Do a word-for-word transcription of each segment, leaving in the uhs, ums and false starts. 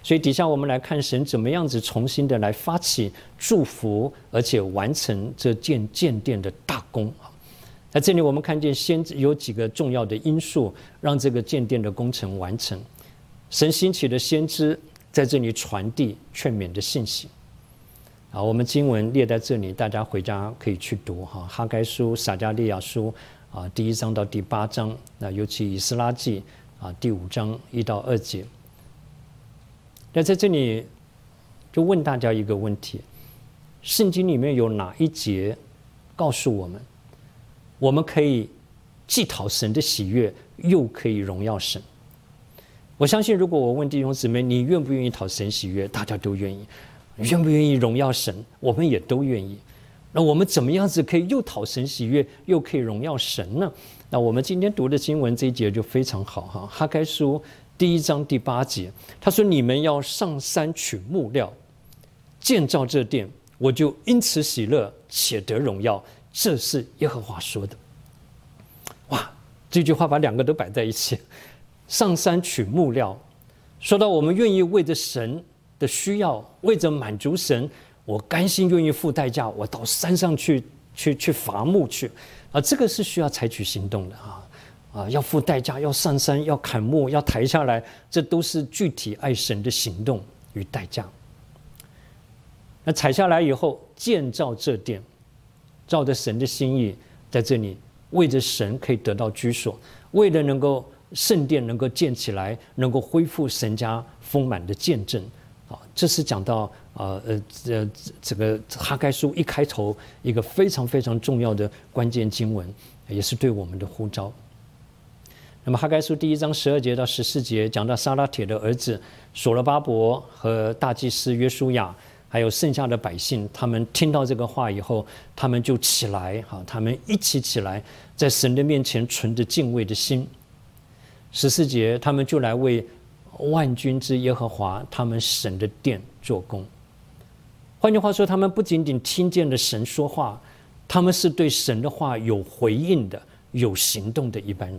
所以底下我们来看神怎么样子重新的来发起祝福，而且完成这建建殿的大功。在这里我们看见先有几个重要的因素让这个建殿的工程完成。神兴起的先知在这里传递劝勉的信息。啊，我们经文列在这里，大家回家可以去读哈。哈该书、撒迦利亚书啊，第一章到第八章，那尤其以斯拉记啊，第五章一到二节。那在这里就问大家一个问题：圣经里面有哪一节告诉我们，我们可以既讨神的喜悦，又可以荣耀神？我相信，如果我问弟兄姊妹，你愿不愿意讨神喜悦？大家都愿意。愿不愿意荣耀神？我们也都愿意。那我们怎么样子可以又讨神喜悦，又可以荣耀神呢？那我们今天读的经文这一节就非常好哈。哈该书第一章第八节，他说：“你们要上山取木料，建造这殿，我就因此喜乐，且得荣耀。”这是耶和华说的。哇，这句话把两个都摆在一起。上山取木料，说到我们愿意为着神的需要，为着满足神，我甘心愿意付代价，我到山上去去去伐木去啊，这个是需要采取行动的啊啊，要付代价，要上山，要砍木，要抬下来，这都是具体爱神的行动与代价。那采下来以后，建造这殿，照着神的心意，在这里为着神可以得到居所，为了能够圣殿能够建起来，能够恢复神家丰满的见证。这是讲到呃呃呃这个哈该书一开头一个非常非常重要的关键经文，也是对我们的呼召。那么哈该书第一章十二节到十四节讲到撒拉铁的儿子所罗巴伯和大祭司约书亚，还有剩下的百姓，他们听到这个话以后，他们就起来哈，他们一起起来，在神的面前存着敬畏的心。十四节，他们就来为万军之耶和华他们神的殿做工。换句话说，他们不仅仅听见了神说话，他们是对神的话有回应的、有行动的一般人。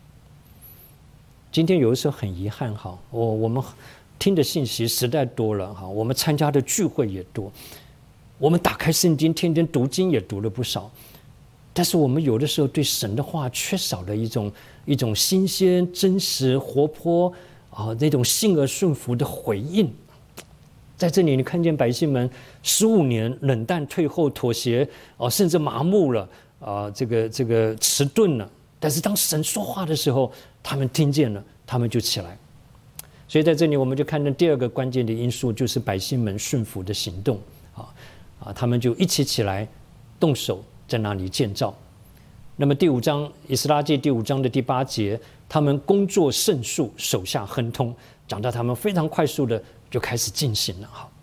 今天有的时候很遗憾哈，我我们听的信息实在多了哈，我们参加的聚会也多，我们打开圣经天天读经也读了不少，但是我们有的时候对神的话缺少了一种一种新鲜、真实、活泼啊，那种信而顺服的回应。在这里你看见百姓们十五年冷淡退后妥协啊，甚至麻木了啊，这个这个迟钝了，但是当神说话的时候，他们听见了，他们就起来。所以在这里我们就看到第二个关键的因素，就是百姓们顺服的行动啊啊，他们就一起起来动手在那里建造。那么第五章以斯拉记第五章的第八节，他们工作甚速，手下亨通，讲到他们非常快速的就开始进行了。好，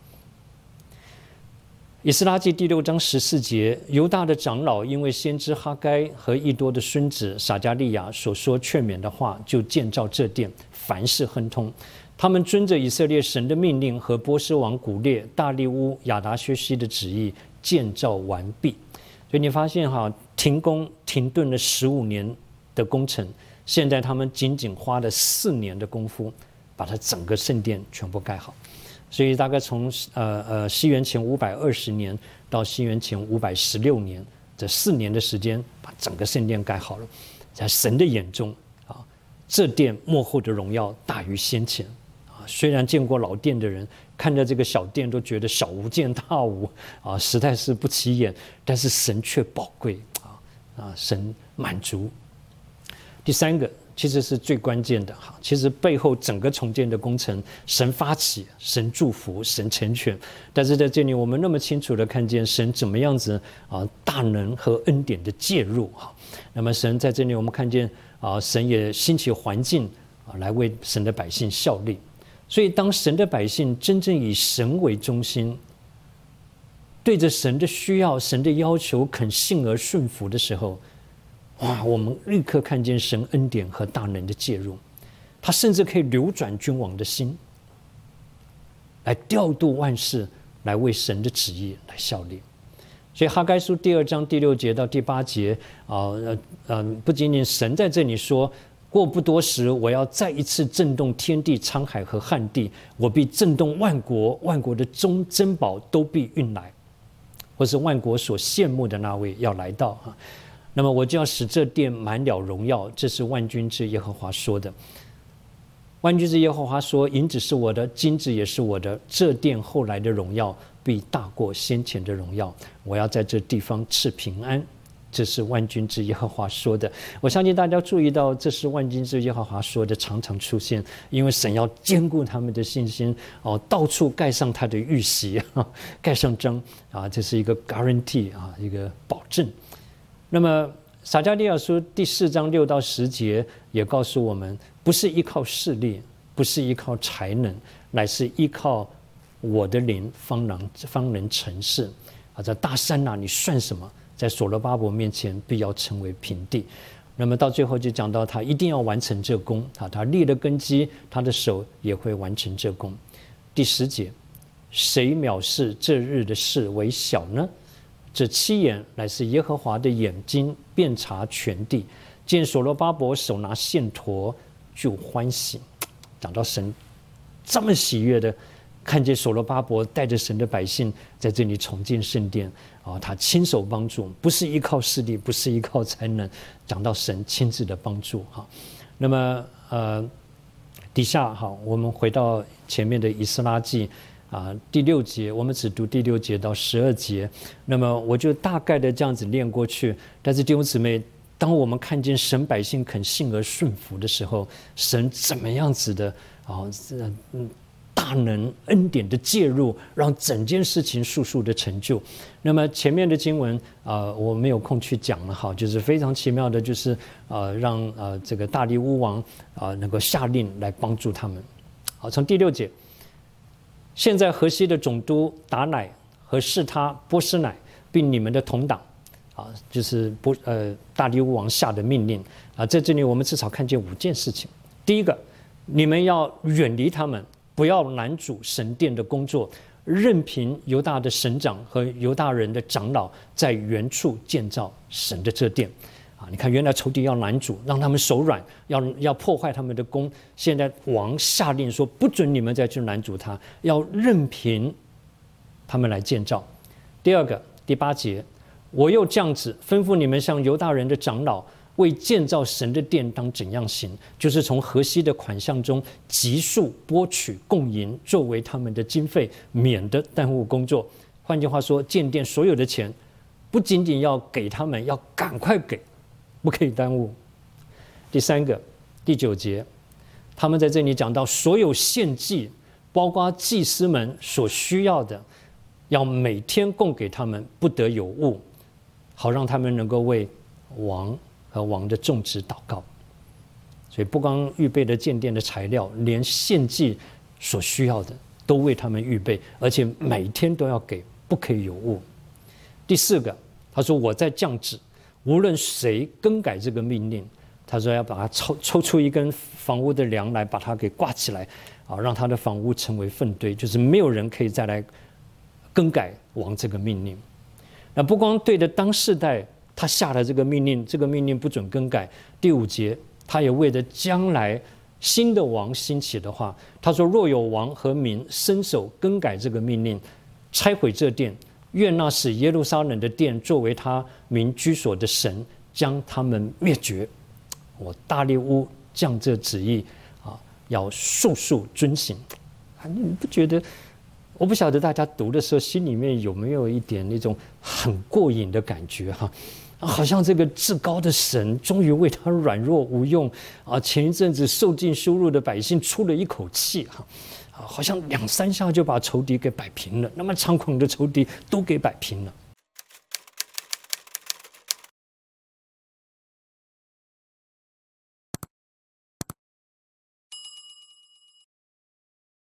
以斯拉记第六章十四节，犹大的长老因为先知哈该和益多的孙子撒迦利亚所说劝勉的话，就建造这殿，凡事亨通。他们遵着以色列神的命令和波斯王古列、大利乌、亚达薛西的旨意建造完毕。所以你发现哈，停工停顿了十五年的工程，现在他们仅仅花了四年的功夫，把它整个圣殿全部盖好。所以大概从呃呃西元前五百二十年到西元前五百十六年，这四年的时间，把整个圣殿盖好了。在神的眼中啊，这殿末后的荣耀大于先前啊。虽然见过老殿的人，看着这个小殿都觉得小巫见大巫啊，实在是不起眼，但是神却宝贵啊啊，神满足。第三个其实是最关键的哈，其实背后整个重建的工程，神发起，神祝福，神成全。但是在这里，我们那么清楚的看见神怎么样子啊，大能和恩典的介入哈。那么神在这里，我们看见啊，神也兴起环境啊，来为神的百姓效力。所以，当神的百姓真正以神为中心，对着神的需要、神的要求肯信而顺服的时候，哇！我们立刻看见神恩典和大能的介入，他甚至可以扭转君王的心，来调度万事，来为神的旨意来效力。所以哈该书第二章第六节到第八节啊，呃呃，不仅仅神在这里说过不多时，我要再一次震动天地、沧海和旱地，我必震动万国，万国的中珍宝都必运来，或是万国所羡慕的那位要来到啊。那么我就要使这殿满了荣耀，这是万军之耶和华说的。万军之耶和华说：银子是我的，金子也是我的，这殿后来的荣耀必大过先前的荣耀。我要在这地方赐平安。这是万军之耶和华说的。我相信大家注意到，这是万军之耶和华说的，常常出现，因为神要坚固他们的信心哦，到处盖上他的玉玺，盖上章啊，这是一个 guarantee 啊，一个保证。那么撒迦利亚书第四章六到十节也告诉我们，不是依靠势力，不是依靠才能，乃是依靠我的灵方能方能成事啊！在大山哪，你算什么？在所罗巴伯面前必要成为平地。那么到最后就讲到他一定要完成这功啊，他立了根基，他的手也会完成这功。第十节，谁藐视这日的事为小呢？这七眼乃是耶和华的眼睛，遍察全地，见所罗巴伯手拿线砣就欢喜。讲到神这么喜悦的看见所罗巴伯带着神的百姓在这里重建圣殿啊，他亲手帮助，不是依靠势力，不是依靠才能，讲到神亲自的帮助哈。那么呃，底下好，我们回到前面的以斯拉记啊，第六节，我们只读第六节到十二节。那么我就大概的这样子念过去。但是弟兄姊妹，当我们看见神百姓肯信而顺服的时候，神怎么样子的啊，嗯。大能恩典的介入，让整件事情速速的成就。那么前面的经文啊、呃，我没有空去讲了哈，就是非常奇妙的，就是呃让呃这个大利乌王啊、呃、能够下令来帮助他们。好，从第六节，现在河西的总督达乃和示他波斯乃，并你们的同党啊，就是波呃大利乌王下的命令啊，在这里我们至少看见五件事情。第一个，你们要远离他们。不要拦阻神殿的工作，任凭犹大的省长和犹大人的长老在原处建造神的这殿。啊，你看，原来仇敌要拦阻，让他们手软，要要破坏他们的宫。现在王下令说，不准你们再去拦阻他，要任凭他们来建造。第二个，第八节，我又这样子吩咐你们，向犹大人的长老。为建造神的殿当怎样行，就是从河西的款项中急速拨取供银，作为他们的经费，免得耽误工作。换句话说，建殿所有的钱，不仅仅要给他们，要赶快给，不可以耽误。第三个，第九节，他们在这里讲到所有献祭，包括祭司们所需要的，要每天供给他们，不得有误，好让他们能够为王和王的种植祷告。所以不光预备了建殿的材料，连献祭所需要的都为他们预备，而且每天都要给，不可以有误。第四个，他说我在降旨，无论谁更改这个命令，他说要把它抽抽出一根房屋的梁来，把它给挂起来啊，让他的房屋成为粪堆，就是没有人可以再来更改王这个命令。那不光对着当世代他下了这个命令，这个命令不准更改。第五节，他也为着将来新的王兴起的话，他说若有王和民伸手更改这个命令，拆毁这殿，愿那使耶路撒冷的殿作为他民居所的神将他们灭绝。我大利乌降这旨意啊，要速速遵行。啊，你不觉得？我不晓得大家读的时候心里面有没有一点那种很过瘾的感觉哈、啊，好像这个至高的神终于为他软弱无用啊，前一阵子受尽羞辱的百姓出了一口气哈，啊，好像两三下就把仇敌给摆平了，那么猖狂的仇敌都给摆平了。